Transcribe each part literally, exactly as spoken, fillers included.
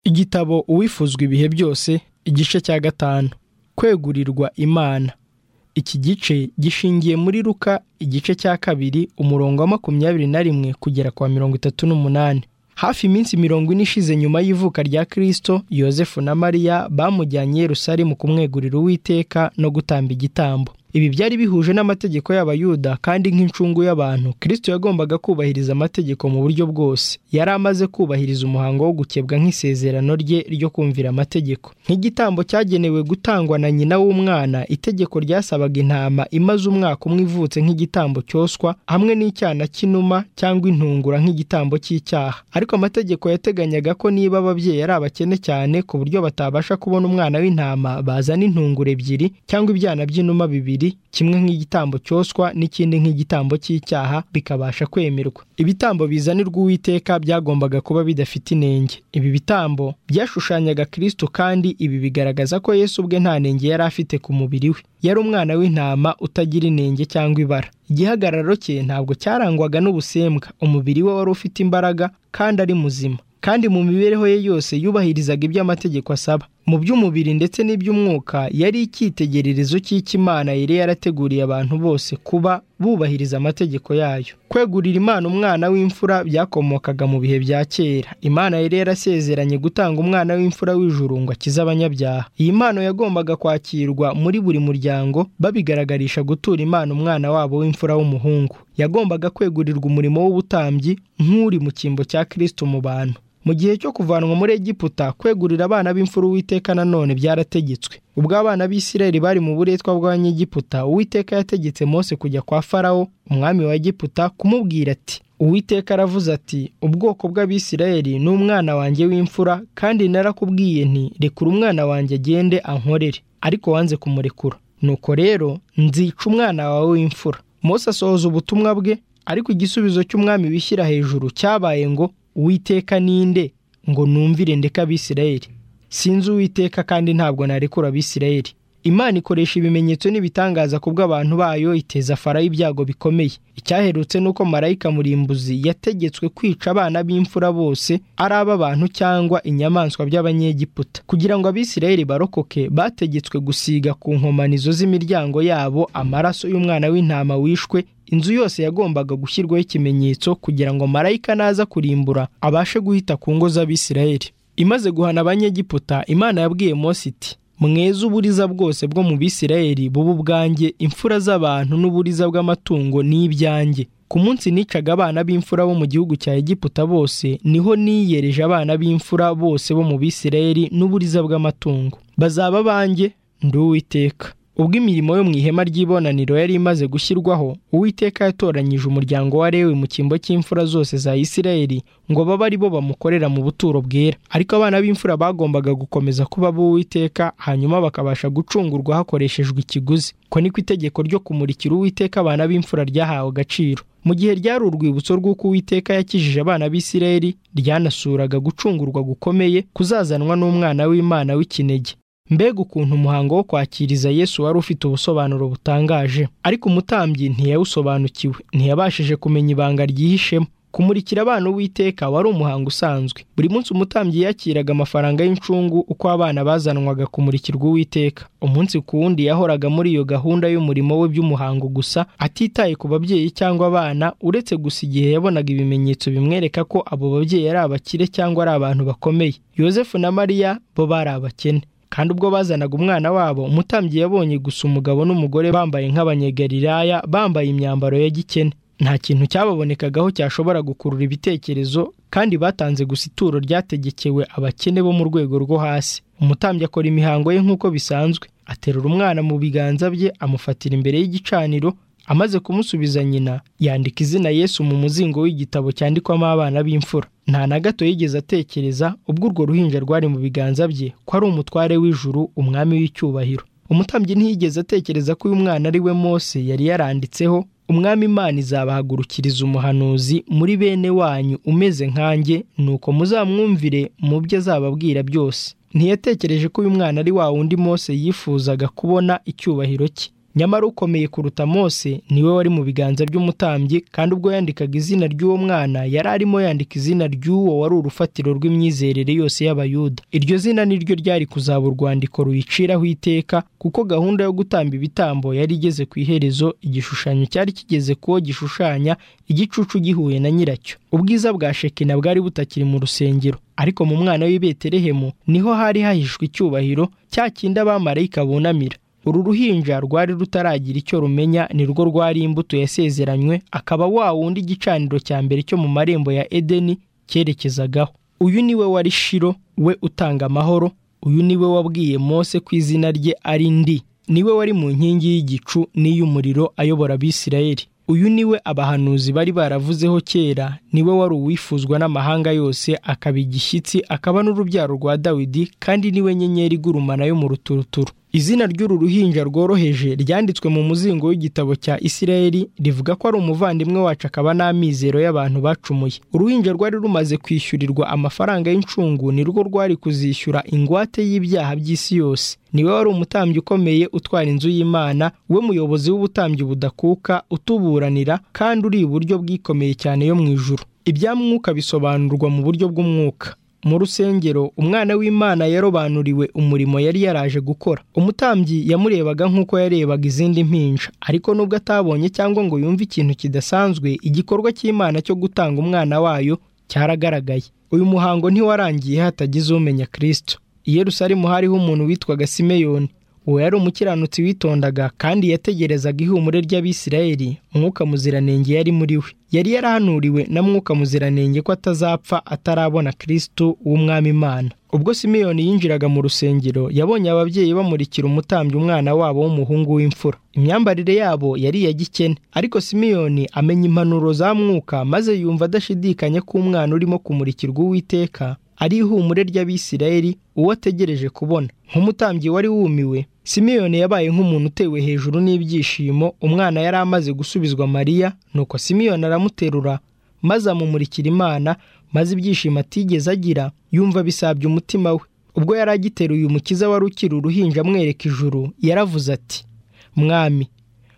Igitabo Uwifuzwa ibihe byose, igice cya gatanu. Kwegurirwa Imana. Iki gice gishingiye muri Luka igice cya kabiri umurongo wa makumyabiri na rimwe kugera kwa mirongo itatu n'umunani. Hafi iminsi mirongo ine ishize nyuma y'ivuka rya Kristo, Yosefu na Mariya bamujyanye i Yerusalemu kumwegurira Uwiteka no gutamba igitambo. Ibi byari bihuje n'amategeko y'Abayuda, kandi nk'incungu y'abantu Kristo yagombaga kubahiriza amategeko mu buryo bwose. Yari amaze kubahiriza umuhango wo gukebwa nk'isezerano rye ryo kumvira amategeko. Nk'igitambo cyagenewe gutangwa na nyina w'umwana, itegeko ryasabaga intama imaze umwaka umwe ivutse nk'igitambo cyoswa, hamwe n'icyana cy'inuma cyangwa intungura nk'igitambo cy'icyaha. Ariko amategeko yateganyaga ko niba ababyeyi ari abakene cyane ku buryo batabasha kubona umwana w'intama, bazana intungura ebyiri cyangwa ibyana by'inuma bibiri, kimwe nk'igitambo cyoswa n'ikindi nk'igitambo cy'icyaha, bikabasha kwemerwa. Ibitambo bizanirwa Uwiteka byagombaga kuba bidafite inenge. Ibi bitambo byashushanyaga Kristo, kandi ibi bigaragaza ko Yesu ubwe nta nenge yari afite ku mubiri we. Yari umwana w'intama utagira inenge cyangwa ibara. Igihagararo cye ntabwo cyarangwaga n'ubusembwa. Umubiri we wari ufite imbaraga kandi ari muzima, kandi mu mibereho ye yose yubahirizaga ibyo amategeko asaba. Mu by'umubiri ndetse n'iby'umwuka yari icyitegererezo cy'Imana yari yarateguriye abantu bose kuba bubahiriza amategeko yayo. Kwegurira Imana umwana w'imfura byakomokaga mu bihe bya kera. Imana yari yarasezeranye gutanga umwana w'imfura w'ijuru ngo akize abanyabyaha. Iyi mpano yagombaga kwakirwa muri buri muryango, babigaragarisha gutura Imana umwana wabo w'imfura w'umuhungu. Yagombaga kwegurirwa umurimo w'ubutambyi nk'uri mu cyimbo cya Kristo mu bantu. Mu gihe cyo kuvanwa muri Egiputa, kwegurira abana b'imfura Uwiteka nanone byarategetswe. Ubwo abana b'Isirayeli bari mu buretwa bw'Abanyegiputa, Uwiteka yategetse Mose kujya kwa Farawo, umwami wa Egiputa, kumubwira ati: Uwiteka aravuze ati, ubwoko bw'Abisirayeli ni umwana wanjye w'imfura, kandi narakubwiye nti rekura umwana wanjye agende ankorere, ariko wanze kumurekura. Nuko rero nzica umwana wawe w'imfura. Mose asohoza ubutumwa bwe, ariko igisubizo cy'umwami wishyira hejuru cyabaye ngo: Uwiteka ninde ngo numvire ndeka Abisirayeli? Sinzi Uwiteka, kandi ntabwo narekura Abisirayeli. Imana ikoresha ibimenyetso n'ibitangaza ku bw'abantu bayo, iteza Farawo ibyago bikomeye. Icyaherutse nuko marayika murimbuzi yategetswe kwica abana b'imfura bose, ari ab'abantu cyangwa inyamaswa by'Abanyegiputa. Kugira ngo Abisirayeli barokoke, bategetswe gusiga ku nkomanizo z'imiryango yabo amaraso y'umwana w'intama wishwe. Inzu yose yagombaga gushyirwaho ikimenyetso kugira ngo marayika naza kurimbura abashe guhita ku ngo z'Abisirayeli. Imaze guhana Abanyegiputa, Imana yabwiye Mose iti: mweze uburiza bwose bwo mu Bisirayeli bubu bwanjye, imfura z'abantu n'uburiza bw'amatungo ni ibyanjye. Ku munsi nicaga abana b'imfura bo mu gihugu cya Egiputa bose, niho niyereje abana b'imfura bose bo mu Bisirayeli n'uburiza bw'amatungo. Bazaba banjye, ndi Uwiteka. Ubwo imirimo yo mu ihema ry'ibonaniro yari imaze gushyirwaho, Uwiteka yatoranyije umuryango wa Lewi mu cyimbo cy'imfura zose za Isirayeli ngo babe ari bo bamukorera mu buturo bwera. Ariko abana b'imfura bagombaga gukomeza kuba b'Uwiteka, hanyuma bakabasha gucungurwa hakoreshejwe ikiguzi. Ko niko itegeko ryo kumurikira Uwiteka abana b'imfura ryahawe agaciro. Mu gihe ryari urwibutso rw'uko Uwiteka yakijije abana b'Isirayeli, ryanasuraga gucungurwa gukomeye kuzazanwa n'umwana w'Imana w'ikinege. Mbega ukuntu umuhango wo kwakiriza Yesu wari ufite ubusobanuro butangaje! Ariko umutambyi ntiyawusobanukiwe, ntiyabashije kumenya ibanga ryihishemo. Kumurikira abana Uwiteka wari umuhango usanzwe. Buri munsi umutambyi yakiraga amafaranga y'incungu uko abana bazanwaga kumurikirwa Uwiteka. Umunsi ku wundi yahoraga muri iyo gahunda y'umurimo we by'umuhango gusa, atitaye ku babyeyi cyangwa abana, uretse gusa igihe yabonaga ibimenyetso bimwereka ko abo babyeyi ari abakire cyangwa ari abantu bakomeye. Yosefu na Mariya bo bari abakene, kandi ubwo bazanaga umwana wabo, umutambyi yabonye gusa umugabo n'umugore bambaye nk'Abanyegalilaya, bambaye imyambaro ya gikene. Nta kintu cyababonekagaho cyashobora gukurura ibitekerezo, kandi batanze gusa ituro ryategekewe abakene bo mu rwego rwo hasi. Umutambyi akora imihango ye nk'uko bisanzwe, aterura umwana mu biganza bye, amufatira imbere y'igicaniro. Amaze kumusubiza nyina, yandika izina Yesu mu muzingo w'igitabo cyandikwamo abana b'imfura. Nta na gato yigeze atekereza, ubwo urwo ruhinja rwari mu biganza bye, ko ari umutware w'ijuru, umwami w'icyubahiro. Umutambyi ntiyigeze atekereza ko uyu mwana ari we Mose yari yaranditseho: umwami Imana izabahagurukiriza umuhanuzi muri bene wanyu umeze nkanjye, nuko muzamwumvire mu byo azababwira byose. Ntiyatekereje ko uyu mwana ari wa wundi Mose yifuzaga kubona icyubahiro cye. nyamara ukomeye kuruta Mose niwe wari mu biganza by'umutambyi, kandi ubwo yandikaga izina ry'uwo mwana yari arimo yandika izina ry'uwo wari urufatiro rw'imyizerere yose y'Abayuda. Iryo zina niryo ryari kuzaba urwandiko ruyiciraho iteka, kuko gahunda yo gutamba ibitambo yari igeze ku iherezo, igishushanyo cyari kigeze kuwo gishushanya, igicucu gihuye na nyiracyo. Ubwiza bwa Shekina bwari butakiri mu rusengero, ariko mu mwana w'i Betelehemu niho hari hahishwe icyubahiro, cya kindi abamarayika bunamira. Uru ruhinja rwari rutaragira icyo rumenya, ni rwo rwari imbuto yasezeranywe, akaba wa wundi igicaniro cya mbere cyo mu marembo ya Edeni cyerekezagaho. Uyu niwe wari Shilo, we utanga amahoro. Uyu niwe wabwiye Mose ko izina rye ari Ndi. Niwe wari mu nkingi y'igicu n'iy'umuriro ayobora Abisirayeli. Uyu niwe abahanuzi bari baravuzeho kera, niwe wari uwifuzwa n'amahanga yose, akaba igishyitsi, akaba n'urubyaro rwa Dawidi, kandi niwe nyenyeri igurumana yo mu ruturuturu. Izina ry'uru ruhinja rworoheje ryanditswe mu muzingo w'igitabo cya Isirayeli, rivuga ko ari umuvandimwe wacu, akaba n'amizero y'abantu bacumuye. Uruhinja rwari rumaze kwishyurirwa amafaranga y'incungu, ni rwo rwari kuzishyura ingwate y'ibyaha by'isi yose. Niwe wari umutambyi ukomeye utwara inzu y'Imana, we muyobozi w'ubutambyi budakuka, utuburanira, kandi uri iburyo bwikomeye cyane yo mu ijuru. Ibya mwuka bisobanurwa mu buryo bw'umwuka. Mu rusengero umwana w'Imana yarobanuriwe umurimo yari yaraje gukora. Umutambyi yamurebaga nk'uko yarebaga izindi mpinja, ariko nubwo atabonye cyangwa ngo yumve ikintu kidasanzwe, igikorwa cy'Imana cyo gutanga umwana wayo cyaragaragaye. Uyu muhango ntiwarangiye hatagize umenya Kristo. I Yerusalemu hariho umuntu witwaga Simeyoni. Uwo yari umukiranutsi witondaga, kandi yategerezaga ihumure ry'Abisirayeli. Mwuka Muziranenge yari muri we. Yari yarahanuriwe na Mwuka Muziranenge ko atazapfa atarabona Kristo w'Umwami Imana. Ubwo Simeyoni yinjiraga mu rusengero, yabonye ababyeyi bamurikira umutambyi umwana wabo w'umuhungu w'imfura. Imyambarire yabo yari iya gikene, ariko Simeyoni amenya impanuro za Mwuka, maze yumva adashidikanya ko umwana urimo kumurikirwa Uwiteka ari ihumure ry'Abisirayeli, uwo ategereje kubona. Nk'umutambyi wari wumiwe, Simeyoni yabaye nk'umuntu utewe hejuru n'ibyishimo. Umwana yari amaze gusubizwa Mariya, nuko Simeyoni aramuterura maze amumurikira Imana, maze ibyishimo atigeze agira yumva bisabye umutima we. Ubwo yari agiteruye umukiza wari ukiri uruhinja amwereka ijuru, yaravuze ati: Mwami,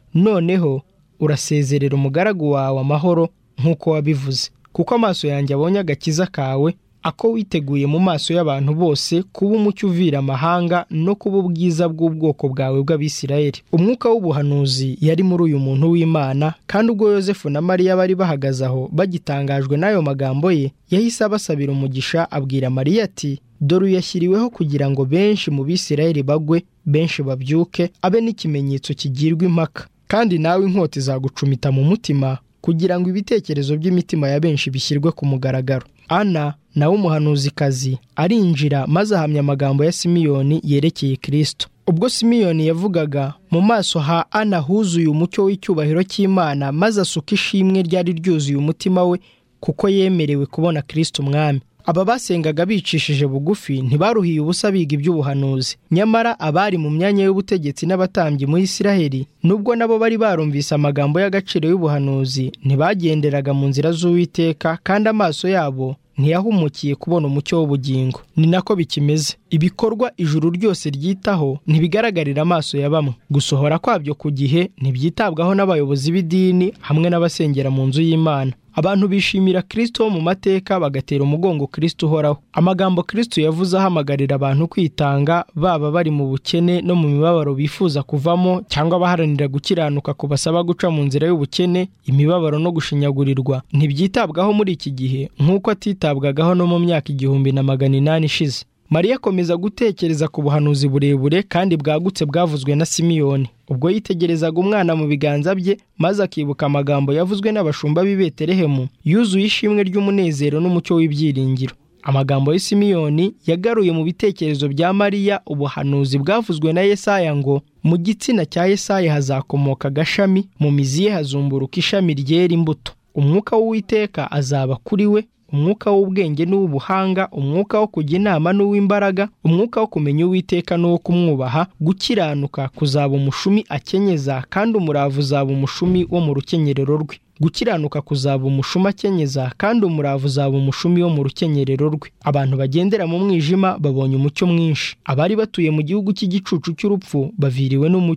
noneho urasezerera umugaragu wawe amahoro nk'uko wabivuze, kuko amaso yanjye abonye agakiza kawe, ako witeguye mu maso y'abantu bose, kuba umucyo uvira amahanga no kuba ubwiza bw'ubwoko bwawe bw'Abisirayeli. Umwuka w'ubuhanuzi yari muri uyu muntu w'Imana, kandi ubwo Yosefu na Mariya bari bahagaze aho bagitangajwe n'ayo magambo ye, yahise abasabira umugisha, abwira Mariya ati: Dore uyashyiriweho kugira ngo benshi mu Bisirayeli bagwe, benshi babyuke, abe n'ikimenyetso kigirwa impaka. Kandi nawe inkota izagucumita mu mutima, kugira ngo ibitekerezo by'imitima ya benshi bishyirwe ku mugaragaro. Ana nawe umuhanuzikazi arinjira, maze ahamya amagambo ya Simeyoni yerekeye Kristo. Ubwo Simeyoni yavugaga, mu maso ha Ana huzuye umucyo w'icyubahiro cy'Imana, maze asuka ishimwe ryari ryuzuye umutima we, kuko yemerewe kubona Kristo Umwami. Aba basengaga bicishije bugufi, ntibaruhiye ubusa biga iby'ubuhanuzi. Nyamara abari mu myanya y'ubutegetsi n'abatambyi mu Isiraheli, nubwo nabo bari barumvise amagambo y'agaciro y'ubuhanuzi, ntibagenderaga mu nzira z'Uwiteka, kandi amaso yabo ntiyahumukiye kubona umucyo w'ubugingo. Ni nako bikimeze. Ibikorwa ijuru ryose ryitaho ntibigaragarira amaso ya bamwe. Gusohora kwabyo ku gihe ntibyitabwaho n'abayobozi b'idini hamwe n'abasengera mu nzu y'Imana. Abantu bishimira Kristo mu mateka, bagatera umugongo Kristo uhoraho. Amagambo Kristo yavuze ahamagarira abantu kwitanga, baba bari mu bukene no mu mibabaro bifuza kuvamo, cyangwa baharanira gukiranuka kubasaba guca mu nzira y'ubukene, imibabaro no gushinyagurirwa, ntibyitabwaho muri iki gihe nk'uko atitabwagaho no mu myaka igihumbi na magana inani ishize. Mariya akomeza gutekereza ku buhanuzi burebure kandi bwagutse bwavuzwe na Simeyoni. Ubwo yitegerezaga umwana mu biganza bye, maze akibuka amagambo yavuzwe n'abashumba b'i Betelehemu, yuzuye ishimwe ry'umunezero n'umucyo w'ibyiringiro. Amagambo ya Simeyoni yagaruye mu bitekerezo bya Mariya ubuhanuzi bwavuzwe na Yesaya ngo, mu gitsina cya Yesaya hazakomoka agashami, mu mizi ye hazumburuka ishami ryera imbuto. Umwuka w'Uwiteka azaba kuri we, umwuka w'ubwenge n'uw'ubuhanga, umwuka wo kujya inama n'uw'imbaraga, umwuka wo kumenya Uwiteka n'uwo kumwubaha. Gukiranuka kuzaba umushumi akenyeza, kandi umuravu uzaba umushumi wo mu rukenyerero rwe. Gukiranuka kuzaba umushumi akenyeza, kandi umuravu uzaba umushumi wo mu rukenyerero rwe. Abantu bagendera mu mwijima babonye umucyo mwinshi. Abari batuye mu gihugu cy'igicucu cy'urupfu baviriwe n'umucyo.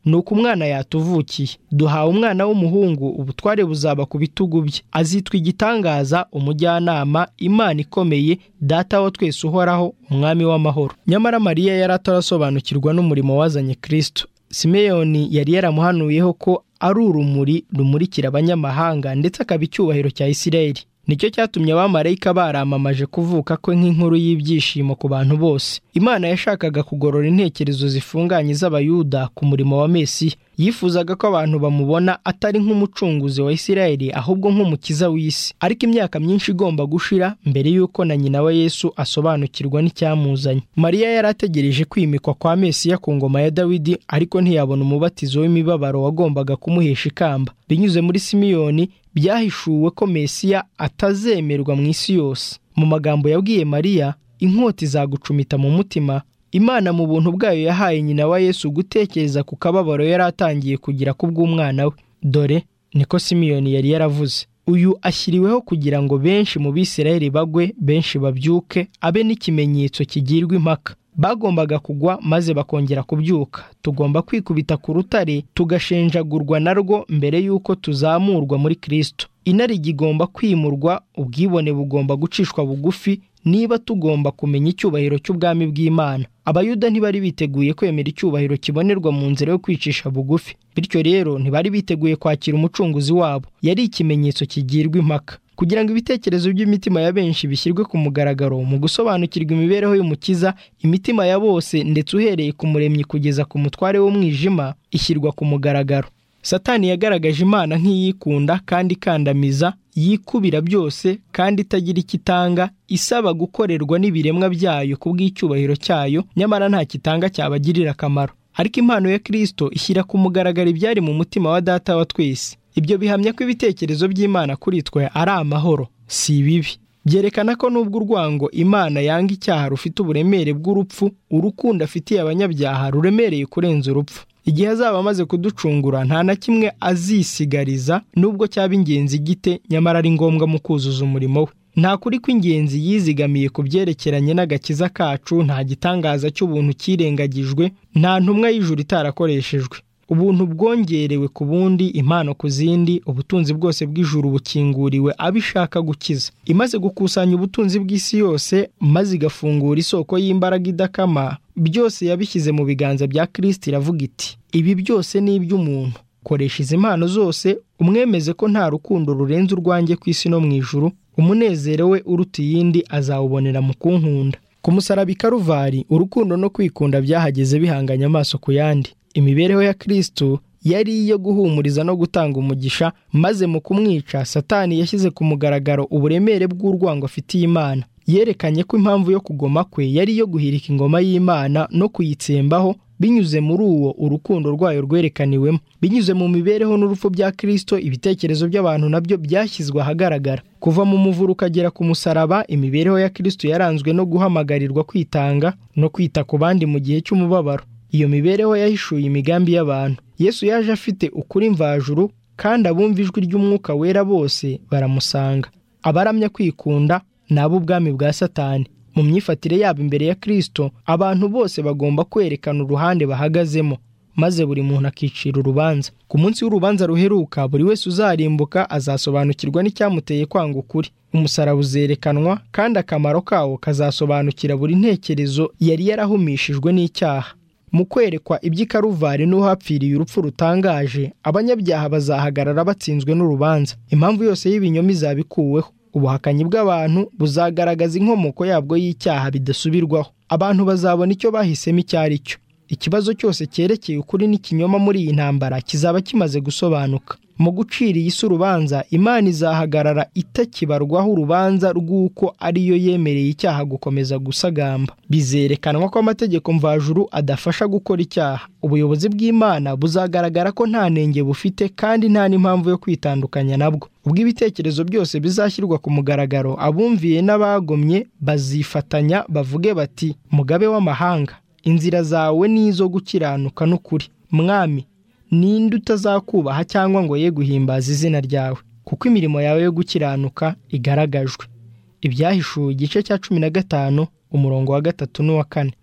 nuko umwana yatuvukiye, duhawe umwana w'umuhungu, ubutware buzaba ku bitugu bye, azitwa igitangaza, umujyanama, Imana ikomeye, Data wa twese uhoraho, umwami w'amahoro. Nyamara Mariya yari atarasobanukirwa n'umurimo wazanye Kristo. Simeyoni yari yaramuhanuyeho ko ari urumuri rumurikira abanyamahanga ndetse akaba icyubahiro cya Isirayeli. Nicyo cyatumye abamarayika baramamaje kuvuka kwe nk'inkuru y'ibyishimo ku bantu bose. Imana yashakaga kugorora intekerezo zifunganye z'abayuda ku murimo wa Mesiya. Yifuzaga ko abantu bamubona atari nk'umucunguzi wa Isirayeli ahubwo nk'umukiza w'isi. Ariko imyaka myinshi igomba gushira mbere y'uko na nyina wa Yesu asobanukirwa n'icyamuzanye. Mariya yari ategereje kwimikwa kwa Mesiya ku ngoma ya Dawidi, ariko ntiyabona umubatizo w'imibabaro wagombaga kumuhesha ikamba. Binyuze muri Simiyoni byahishuwe ko Mesiya atazemerwa mu isi yose. Mu magambo yabwiye Mariya, inkota izagucumita mu mutima. Imana mu buntu bwayo yahaye nyina wa Yesu gutekereza ku kababaro yari atangiye kugira kubw'umwana we. Dore niko Simiyoni yari yaravuze, uyu ashyiriweho kugira ngo benshi mu Bisirayeli bagwe, benshi babyuke, abe n'ikimenyetso kigirwa impaka. Bagombaga kugwa maze bakongera kubyuka. Tugomba kwikubita ku rutare tugashenjagurwa narwo mbere y'uko tuzamurwa muri Kristo. Inarijye igomba kwimurwa, ubwibone bugomba gucishwa bugufi niba tugomba kumenya icyubahiro cy'ubwami bw'Imana. Abayuda ntibari biteguye kwemera icyubahiro kibonerwa mu nzira yo kwicisha bugufi. Bityo rero ntibari biteguye kwakira umucunguzi wabo. Yari ikimenyetso kigirwa impaka. Kugira ngo ibitekerezo by'imitima ya benshi bishyirwe ku mugaragaro mu gusobanukirwa imibereho y'Umukiza, imitima ya bose ndetse uhereye ku muremyi kugeza ku mutware w'umwijima ishyirwa ku mugaragaro. Satani yagaragaje Imana nk'iyikunda kandi ikandamiza, yikubira byose kandi itagira ikitanga, isaba gukorerwa n'ibiremwa byayo ku bw'icyubahiro cyayo, nyamara nta kitanga cyabagirira akamaro. Ariko impano ya Kristo ishyira ku mugaragaro ibyari mu mutima wa Data wa twese. Ibyo bihamya ko ibitekerezo by'Imana kuri twe ari amahoro, si ibibi. Byerekana ko nubwo urwango Imana yanga icyaha rufite uburemere bw'urupfu, urukundo afitiye abanyabyaha ruremereye kurenza urupfu. Igihe azaba amaze kuducungura nta na kimwe azisigariza, nubwo cyaba ingenzi gite, nyamara ari ngombwa mu kuzuza umurimo we. Nta kuri kw'ingenzi yizigamiye ku byerekeranye n'agakiza kacu, nta gitangaza cy'ubuntu kirengagijwe, nta ntumwa y'ijuru itarakoreshejwe. Ubuntu bwongerewe ku bundi, impano ku zindi, ubutunzi bwose bw'ijuru bukinguriwe abishaka gukiza. Imaze gukusanya ubutunzi bw'isi yose maze igafungura isoko y'imbaraga idakama, byose yabishyize mu biganza bya Kristo. Iravuga iti, ibi byose ni iby'umuntu. Koresha izi mpano zose umwemeze ko nta rukundo rurenze urwanjye ku isi no mu ijuru. Umunezero we uruta iyindi azawubonera mu kunkunda. Ku musaraba i Karuvari, urukundo no kwikunda byahageze bihanganye amaso ku yandi. Imibereho ya Kristo yari iyo guhumuriza no gutanga umugisha, maze mu kumwica Satani yashyize ku mugaragaro uburemere bw'urwango afitiye Imana. Yerekanye ko impamvu yo kugoma kwe yari iyo guhirika ingoma y'Imana no kuyitsembaho, binyuze muri uwo urukundo rwayo rwerekaniwemo. Binyuze mu mibereho n'urupfu bya Kristo, ibitekerezo by'abantu nabyo byashyizwe ahagaragara. Kuva mu muvuro ukagera ku musaraba, imibereho ya Kristo yaranzwe no guhamagarirwa kwitanga no kwita ku bandi mu gihe cy'umubabaro. Iyo mibereho yahishuye imigambi y'abantu. Yesu yaje afite ukuri mvajuru, kandi abumva ijwi ry'Umwuka Wera bose baramusanga. Abaramya kwikunda nabo ubwami bwa Satani. Mu myifatire yabo imbere ya Kristo, abantu bose bagomba kwerekana uruhande bahagazemo, maze buri muntu akicira urubanza. Ku munsi w'urubanza ruheruka, buri wese uzarimbuka azasobanukirwa n'icyamuteye kwanga ukuri. Umusaraba uzerekanwa, kandi akamaro kawo kazasobanukira buri ntekerezo yari yarahumishijwe n'icyaha. Mu kwerekwa iby'i Karuvari n'uhapfiriye urupfu rutangaje, abanyabyaha bazahagarara batsinzwe n'urubanza. Impamvu yose y'ibinyoma izabikuweho. Ubuhakanyi bw'abantu buzagaragaza inkomoko yabwo y'icyaha bidasubirwaho. Abantu bazabona icyo bahisemo icyo ari cyo. Ikibazo cyose cyerekeye ukuri n'ikinyoma muri iyi ntambara kizaba kimaze gusobanuka. Mu gucira iyi si urubanza, Imana izahagarara itakibarwaho urubanza rw'uko ariyo yemereye icyaha gukomeza gusagamba. Bizerekanwa ko amategeko mvajuru adafasha gukora icyaha. Ubuyobozi bw'Imana buzagaragara ko nta nenge bufite, kandi nta n'impamvu yo kwitandukanya nabwo. Ubwo ibitekerezo byose bizashyirwa ku mugaragaro, abumviye n'abagomye bazifatanya bavuge bati, Mugabe w'amahanga, inzira zawe ni izo gukiranuka n'ukuri. Mwami, ninde utazakubaha cyangwa ngo ye guhimbaza izina ryawe? Kuko imirimo yawe yo gukiranuka igaragajwe. Ibyahishuwe igice cya cumi na gatanu umurongo wa gatatu n'uwa kane.